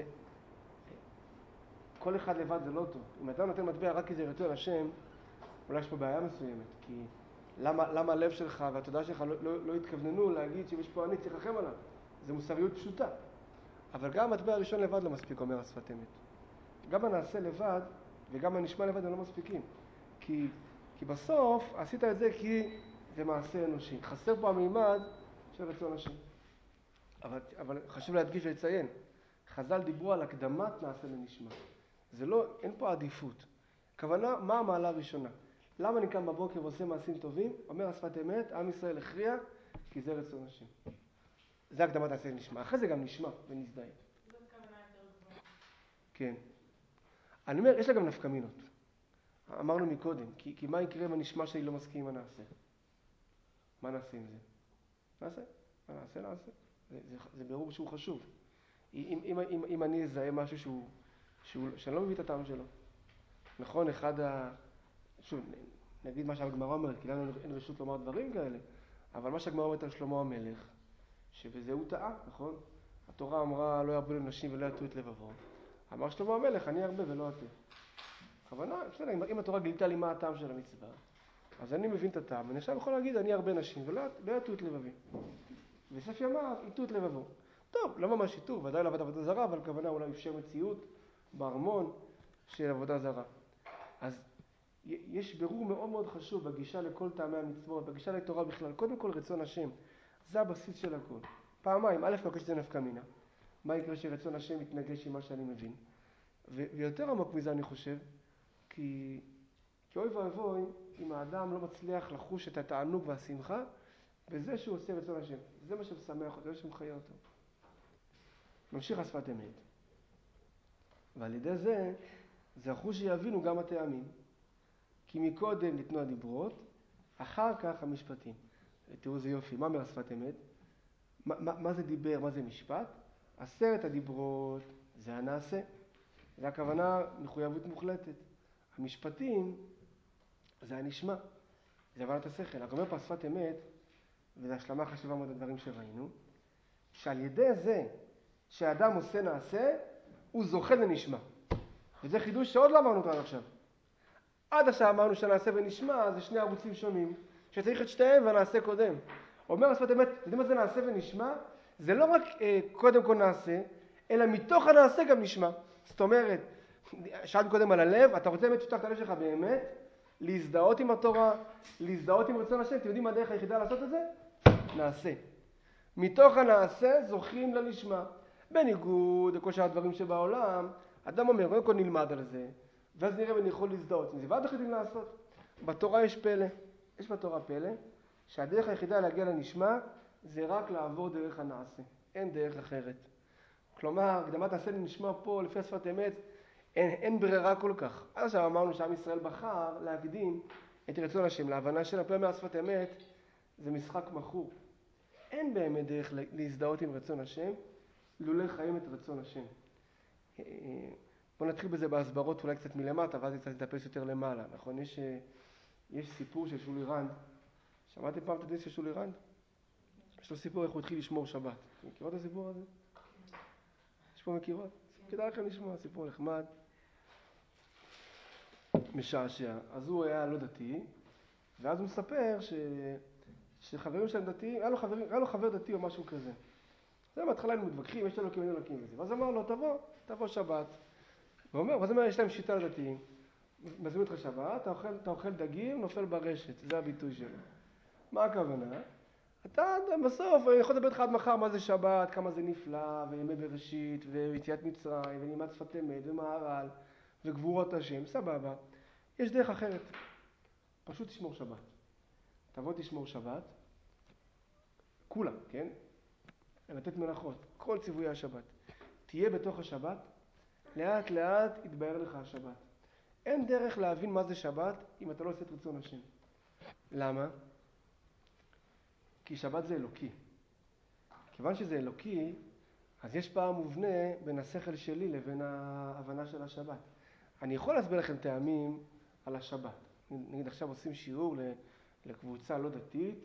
כל אחד לבד זה לא טוב. אם אתה נותן מטבע רק כי זה רצון השם, אולי יש פה בעיה מסוימת. כי למה, למה הלב שלך והתודעה שלך לא, לא, לא התכווננו להגיד שיש פה אני צריך לכם עליו. זה מוסריות פשוטה. אבל גם המטבע הראשון לבד לא מספיק, אומר השפת אמת. גם הנעשה לבד וגם הנשמע לבד הם לא מספיקים. כי, כי בסוף עשית את זה כי זה מעשה אנושי. חסר פה המימד של רצון השם. אבל, אבל חשוב להדגיש ולציין, חז"ל דיברו על הקדמת נעשה לנשמע. זה לא, אין פה עדיפות. הכוונה, מה המעלה הראשונה? למה אני קם בבוקר ועושה מעשים טובים? אומר השפת אמת, עם ישראל הכריע, כי זה רצון השם. זה הקדמת נעשה לנשמע. אחרי זה גם נשמע ונזדהה. זאת כוונה יותר גבוהה. כן. אני אומר, יש לה גם נפקמינות. אמרנו מקודם, כי, כי מה יקרה אם הנשמע שלי לא מסכים עם הנעשה? מה נעשה עם זה? נעשה, מה נעשה, נעשה. זה, זה, זה ברור שהוא חשוב. אם, אם, אם, אם אני אזהה משהו שהוא, שהוא, שאני לא מביא את הטעם שלו. נכון, אחד ה... שוב, נגיד מה שהגמרא אומרת, כי לנו אין רשות לומר דברים כאלה, אבל מה שהגמרא אומרת על שלמה המלך, שבזה הוא טעה, נכון? התורה אמרה, לא ירבו לנשים ולא יטו את לבבו. אמר שלמה המלך, אני ארבה ולא אטה. הכוונה, בסדר, אם התורה גילתה לי מה הטעם של המצווה, אז אני מבין את הטעם, ואני עכשיו יכול להגיד, אני ארבה נשים ולא יטו את לבבי. וספי אמר, יטו את לבבו. טוב, לא ממש יטו, ודאי לעבוד עבודה זרה, אבל הכוונה אולי אפשר מציאות בארמון של עבודה זרה. אז יש ברור מאוד מאוד חשוב בגישה לכל טעמי המצוות, בגישה לתורה בכלל. קודם כל רצון השם, זה הבסיס של הכל. פעמיים, א' מבקש את זה נפקא מינה. מה יקרה שרצון השם יתנגש עם מה שאני מבין? ויותר עמוק מזה אני חושב, כי, כי אוי ואבוי אם האדם לא מצליח לחוש את התענוג והשמחה בזה שהוא עושה רצון השם. זה מה שמשמח אותו, זה שמחיה אותו. ממשיך השפת אמת. ועל ידי זה, זכו שיבינו גם הטעמים. כי מקודם ניתנו הדיברות, אחר כך המשפטים. תראו איזה יופי, מה אומר השפת אמת? מה, מה, מה זה דיבר, מה זה משפט? עשרת הדיברות זה הנעשה. זה הכוונה מחויבות מוחלטת. המשפטים זה הנשמע. זה הבנת השכל. אני אומר פה השפת אמת, וזו השלמה חשובה מאוד לדברים שראינו, שעל ידי זה שהאדם עושה נעשה, הוא זוכה לנשמע. וזה חידוש שעוד לא אמרנו אותו עד עכשיו. עד עכשיו אמרנו שנעשה ונשמע, זה שני ערוצים שונים, שצריך את שתיהם ונעשה קודם. אומר השפת אמת, אתם יודעים מה זה נעשה ונשמע? זה לא רק אה, קודם כל נעשה, אלא מתוך הנעשה גם נשמע. זאת אומרת, שאלתי קודם על הלב, אתה רוצה באמת שתפתח את הלב שלך באמת, להזדהות עם התורה, להזדהות עם רצון השם, אתם יודעים מה הדרך היחידה לעשות את זה? נעשה. מתוך הנעשה זוכים לנשמע. בניגוד לכל שאר הדברים שבעולם, אדם אומר, קודם כל נלמד על זה, ואז נראה ואני יכול להזדהות עם זה, ועד אחרי לעשות. בתורה יש פלא, יש בתורה פלא, שהדרך היחידה להגיע לנשמע, זה רק לעבור דרך הנעשה, אין דרך אחרת. כלומר, הקדמת נעשה לנשמע פה, לפי השפת אמת, אין, אין ברירה כל כך. אז עכשיו אמרנו שעם ישראל בחר להקדים את רצון השם, להבנה של הפעם מהשפת אמת, זה משחק מכור. אין באמת דרך להזדהות עם רצון השם, לולא חיים את רצון השם. בואו נתחיל בזה בהסברות אולי קצת מלמטה, ואז קצת נטפס יותר למעלה. נכון? יש, יש סיפור של שולי רנד. שמעתם פעם את הדין של שולי רנד? יש לו סיפור איך הוא התחיל לשמור שבת. מכירות את הסיפור הזה? יש פה מכירות? כדאי לכם לשמוע, סיפור נחמד. משעשע. אז הוא היה לא דתי, ואז הוא מספר ש... שחברים שלהם דתיים, היה לו חבר, היה לו חבר דתי או משהו כזה. זה בהתחלה הם מתווכחים, יש אלוקים, אין אלוקים וזה. ואז אמר לו, תבוא, תבוא שבת. הוא אומר, ואז אומר, יש להם שיטה לדתיים. מזמין אותך שבת, אתה אוכל, אתה אוכל דגים, נופל ברשת. זה הביטוי שלו. מה הכוונה? אתה בסוף, אני יכול לדבר איתך עד מחר מה זה שבת, כמה זה נפלא, וימי בראשית, ויציאת מצרים, ונימת שפת אמת, ומהר"ל, וגבורות השם, סבבה. יש דרך אחרת. פשוט תשמור שבת. תבוא תשמור שבת, כולה, כן? לתת מלאכות, כל ציווי השבת. תהיה בתוך השבת, לאט לאט יתבהר לך השבת. אין דרך להבין מה זה שבת אם אתה לא עושה את רצון השם. למה? כי שבת זה אלוקי. כיוון שזה אלוקי, אז יש פער מובנה בין השכל שלי לבין ההבנה של השבת. אני יכול להסביר לכם טעמים על השבת. נגיד עכשיו עושים שיעור לקבוצה לא דתית,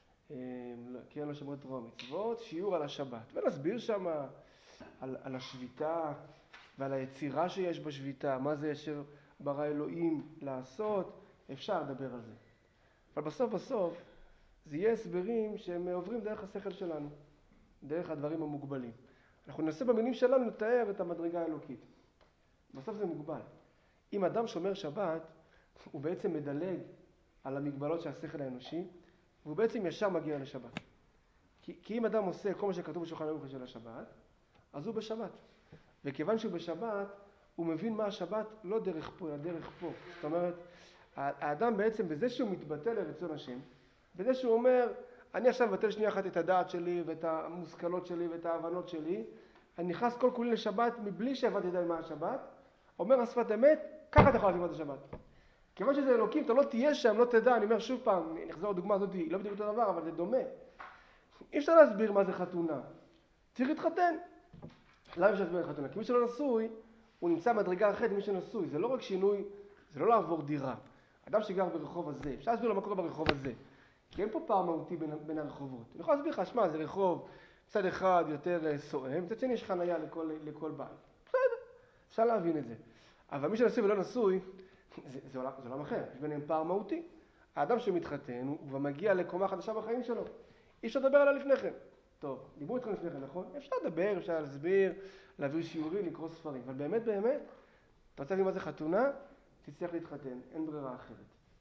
כי אין לו שמות תורה ומצוות, שיעור על השבת. ונסביר שם על, על השביתה ועל היצירה שיש בשביתה, מה זה אשר ברא אלוהים לעשות, אפשר לדבר על זה. אבל בסוף בסוף זה יהיה הסברים שהם עוברים דרך השכל שלנו, דרך הדברים המוגבלים. אנחנו ננסה במילים שלנו לתאר את המדרגה האלוקית. בסוף זה מוגבל. אם אדם שומר שבת, הוא בעצם מדלג על המגבלות של השכל האנושי, והוא בעצם ישר מגיע לשבת. כי, כי אם אדם עושה כל מה שכתוב בשולחן ערוך של השבת, אז הוא בשבת. וכיוון שהוא בשבת, הוא מבין מה השבת לא דרך פה, אלא דרך פה. זאת אומרת, האדם בעצם בזה שהוא מתבטל לרצון השם, בזה שהוא אומר, אני עכשיו מבטל שנייה אחת את הדעת שלי ואת המושכלות שלי ואת ההבנות שלי, אני נכנס כל כולי לשבת מבלי שהבנתי די מה השבת, אומר השפת אמת, ככה אתה יכול להבין מה זה שבת. כיוון שזה אלוקים, אתה לא תהיה שם, לא תדע, אני אומר שוב פעם, נחזור לדוגמה הזאת, לא בדיוק אותו דבר, אבל זה דומה. אי אפשר להסביר מה זה חתונה. צריך להתחתן. למה אפשר להסביר חתונה? כי מי שלא נשוי, הוא נמצא מדרגה אחרת ממי שנשוי. זה לא רק שינוי, זה לא לעבור דירה. אדם שגר ברחוב הזה, אפשר להסביר לו מה קורה ברחוב הזה. כי אין פה פער מהותי בין, בין הרחובות. אני יכול להסביר לך, שמה, זה רחוב, צד אחד יותר סועם, צד שני יש חנייה לכל, לכל בית. בסדר, אפשר להבין את זה. אבל מי שנשוי ולא נשוי, זה, זה, עולם, זה עולם אחר, יש ביניהם פער מהותי. האדם שמתחתן, הוא כבר מגיע לקומה חדשה בחיים שלו. אי אפשר לדבר עליה לפני כן. טוב, דיברו איתכם לפני כן, נכון? אפשר לדבר, אפשר להסביר, להעביר שיעורים, לקרוא ספרים. אבל באמת, באמת, אתה רוצה להבין מה זה חתונה? תצטרך להתחתן, אין ברירה אחרת.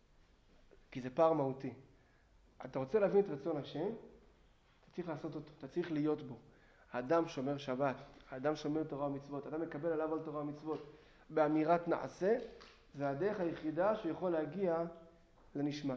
כי זה פער מהותי. אתה רוצה להבין את רצון השם, אתה צריך לעשות אותו, אתה צריך להיות בו. האדם שומר שבת, האדם שומר תורה ומצוות, האדם מקבל עליו על תורה ומצוות. באמירת נעשה, זה הדרך היחידה שיכול להגיע לנשמע.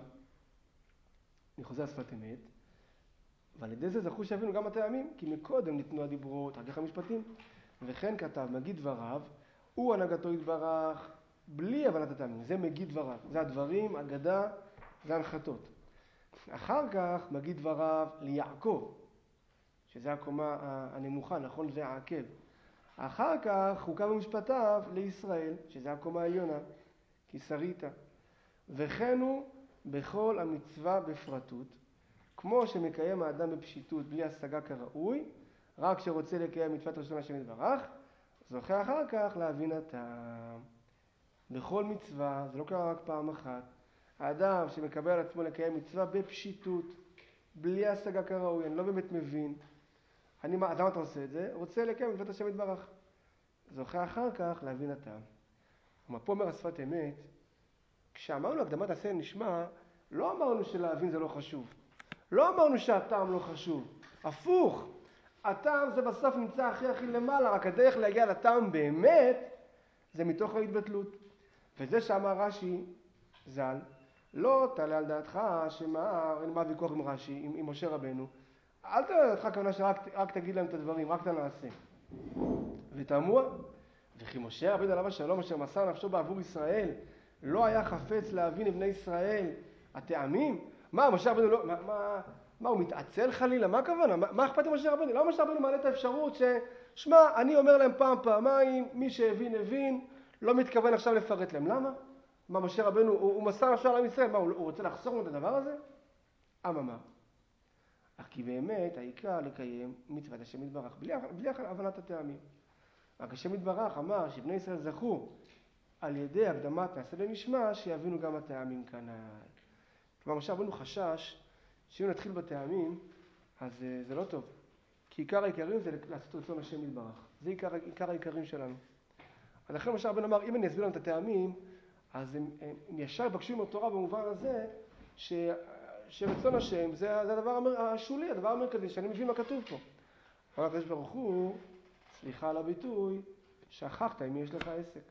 אני חוזר שפת אמת, ועל ידי זה זכו שיבינו גם הטעמים, כי מקודם ניתנו הדיברות, על דרך המשפטים. וכן כתב, מגיד דבריו, הוא הנהגתו יתברך, בלי הבנת הטעמים. זה מגיד דבריו, זה הדברים, אגדה, זה הנחתות. אחר כך מגיד דבריו ליעקב, שזה הקומה הנמוכה, נכון? זה העקב. אחר כך חוקיו ומשפטיו לישראל, שזה הקומה העליונה, כיסריתא. וכן הוא בכל המצווה בפרטות, כמו שמקיים האדם בפשיטות בלי השגה כראוי, רק כשרוצה לקיים מצוות רצון השם יתברך, זוכה אחר כך להבין הטעם. בכל מצווה, זה לא קרה רק פעם אחת, האדם שמקבל על עצמו לקיים מצווה בפשיטות, בלי השגה כראוי, אני לא באמת מבין, אני, אז למה אתה עושה את זה? רוצה לקיים מצוות השם יתברך. זוכה אחר כך להבין הטעם. אבל פה אומר השפת אמת, כשאמרנו הקדמת עשה נשמע, לא אמרנו שלהבין זה לא חשוב. לא אמרנו שהטעם לא חשוב. הפוך, הטעם זה בסוף נמצא הכי הכי למעלה, רק הדרך להגיע לטעם באמת, זה מתוך ההתבטלות. וזה שאמר רש"י, ז"ל, לא תעלה על דעתך שמה, אין מה ויכוח עם רש"י, עם, עם משה רבנו. אל תעלה על דעתך כוונה שרק רק תגיד להם את הדברים, רק תנעשה. ותאמוע, וכי משה רבנו עליו השלום אשר מסר נפשו בעבור ישראל, לא היה חפץ להבין לבני ישראל הטעמים? מה, משה רבנו לא, מה, מה, מה הוא מתעצל חלילה? מה הכוונה? מה, מה אכפת עם משה רבנו? לא משה רבנו מעלה את האפשרות ש... שמע, אני אומר להם פעם פעמיים, מי שהבין הבין, לא מתכוון עכשיו לפרט להם. למה? מה, משה רבנו, הוא, הוא מסר נפשו על עם ישראל, מה, הוא, הוא רוצה לחסוך לו את הדבר הזה? אממה. אך כי באמת העיקר לקיים מצוות השם יתברך, בלי, בלי הבנת הטעמים. רק השם יתברך אמר שבני ישראל זכו על ידי הקדמת נעשה ונשמע שיבינו גם הטעמים כנ"ל. כלומר, משה רבנו חשש שאם נתחיל בטעמים, אז uh, זה לא טוב. כי עיקר העיקרים זה לעשות רצון השם יתברך. זה עיקר, עיקר העיקרים שלנו. אז לכן משה רבנו אמר, אם אני אסביר להם את הטעמים, אז הם, הם, הם ישר בקשו עם התורה במובן הזה, ש, שרצון השם זה, זה הדבר השולי, הדבר המרכזי, שאני מבין מה כתוב פה. אבל הקדוש ברוך הוא, סליחה על הביטוי, שכחת אם יש לך עסק.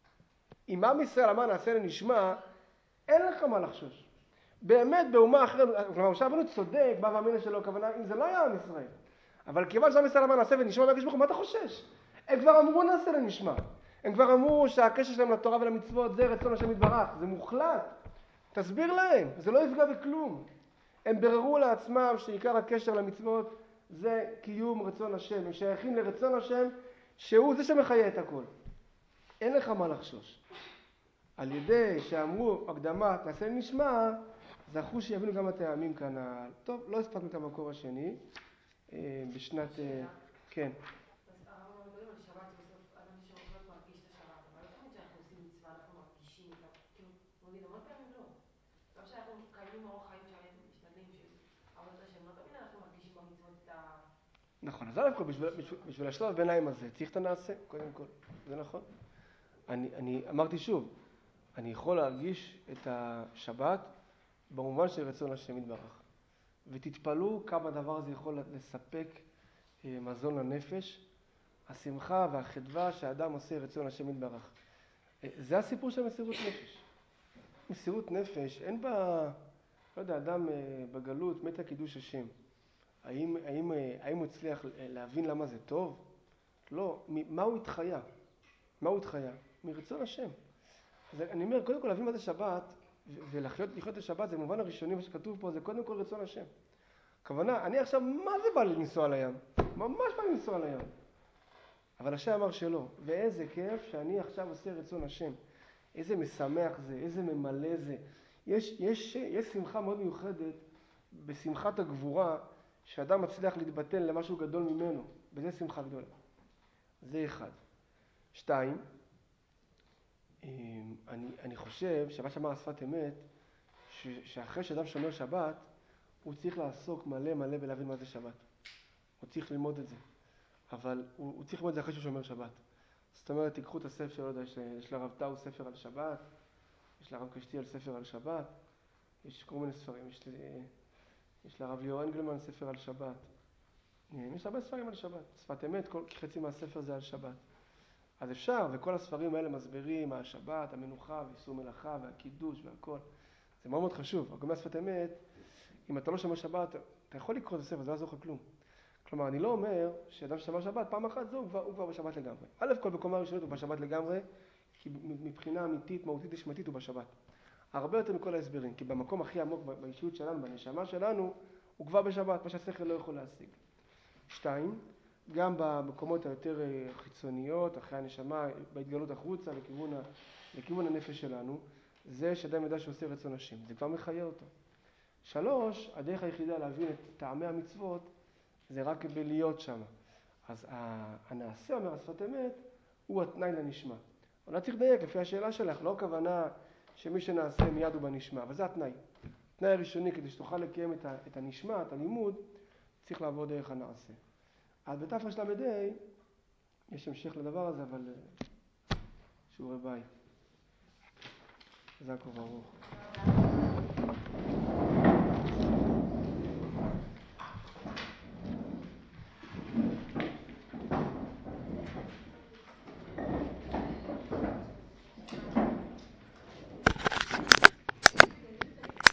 אם עם ישראל אמר נעשה ונשמע, אין לך מה לחשוש. באמת באומה אחרת, כלומר משה רבנו צודק, בא ואמין שלו, הכוונה, אם זה לא היה עם ישראל. אבל כיוון שעם ישראל אמר נעשה ונשמע, והקדוש ברוך הוא, מה אתה חושש? הם כבר אמרו נעשה ונשמע. הם כבר אמרו שהקשר שלהם לתורה ולמצוות זה רצון השם יתברך, זה מוחלט. תסביר להם, זה לא יפגע בכלום. הם בררו לעצמם שעיקר הקשר למצוות זה קיום רצון השם. הם שייכים לרצון השם שהוא זה שמחיה את הכל. אין לך מה לחשוש. על ידי שאמרו הקדמת נעשה נשמע, זכו שיבינו גם הטעמים כנ"ל. טוב, לא הספקנו את המקור השני. בשנת... כן. אז הרב אמר קודם על שבת, בסוף אדם שרוצות מרגיש את השבת, אבל לא תמיד שאנחנו עושים מצווה, אנחנו מרגישים אותה. כאילו, נגיד, המון פעמים לא. גם שאנחנו קיימים אורח חיים שאנחנו משתדלים של עבודת השם, לא תמיד אנחנו מרגישים במצוות את ה... נכון, אז אלף כל, בשביל השלב הביניים הזה, צריך את הנעשה, קודם כל. זה נכון. אני, אני אמרתי שוב, אני יכול להרגיש את השבת במובן של רצון השם יתברך. ותתפלאו כמה דבר הזה יכול לספק מזון לנפש, השמחה והחדווה שהאדם עושה רצון השם יתברך. זה הסיפור של מסירות נפש. מסירות נפש, אין בה, לא יודע, אדם בגלות מת הקידוש השם. האם, האם, האם הוא הצליח להבין למה זה טוב? לא. מה הוא התחיה? מה הוא התחיה? מרצון השם. אז אני אומר, קודם כל להבין מה זה שבת, ולחיות לחיות את השבת, זה במובן הראשוני, מה שכתוב פה, זה קודם כל רצון השם. הכוונה, אני עכשיו, מה זה בא לי לנסוע לים? ממש בא לי לנסוע לים. אבל השם אמר שלא. ואיזה כיף שאני עכשיו עושה רצון השם. איזה משמח זה, איזה ממלא זה. יש, יש, יש שמחה מאוד מיוחדת בשמחת הגבורה, שאדם מצליח להתבטל למשהו גדול ממנו. וזה שמחה גדולה. זה אחד. שתיים, אני, אני חושב, שבת שאמר השפת אמת, ש, שאחרי שאדם שומר שבת, הוא צריך לעסוק מלא מלא ולהבין מה זה שבת. הוא צריך ללמוד את זה. אבל הוא, הוא צריך ללמוד את זה אחרי שהוא שומר שבת. זאת אומרת, תיקחו את הספר, לא יודע, יש, יש לרב טאו ספר על שבת, יש לרב קשתי על ספר על שבת, יש כל מיני ספרים, יש, יש לרב ליאור אנגלמן ספר על שבת. יש הרבה ספרים על שבת. שפת אמת, כל, חצי מהספר זה על שבת. אז אפשר, וכל הספרים האלה מסבירים מה השבת, המנוחה, ואיסור מלאכה, והקידוש והכל. זה מאוד מאוד חשוב. אבל גם מהשפת אמת, אם אתה לא שומר שבת, אתה יכול לקרוא את הספר, זה לא יעזור לך כלום. כלומר, אני לא אומר שאדם ששמר שבת, פעם אחת זו, הוא כבר, הוא כבר בשבת לגמרי. א' כל בקומה הראשונית הוא בשבת לגמרי, כי מבחינה אמיתית, מהותית, נשמתית הוא בשבת. הרבה יותר מכל ההסברים, כי במקום הכי עמוק באישיות שלנו, בנשמה שלנו, הוא כבר בשבת, מה שהשכל לא יכול להשיג. שתיים, גם במקומות היותר חיצוניות, אחרי הנשמה, בהתגלות החוצה, לכיוון, ה, לכיוון הנפש שלנו, זה שאדם ידע שעושה רצון השם, זה כבר מחיה אותו. שלוש, הדרך היחידה להבין את טעמי המצוות, זה רק בלהיות שם. אז הנעשה, אומר השפת אמת, הוא התנאי לנשמה. אבל לא צריך לדייק לפי השאלה שלך, לא הכוונה שמי שנעשה מיד הוא בנשמה, אבל זה התנאי. התנאי הראשוני, כדי שתוכל לקיים את הנשמה, את הלימוד, צריך לעבור דרך הנעשה. אז בתרל"ה יש המשך לדבר הזה, אבל שיעורי ביי. חזק וברוך.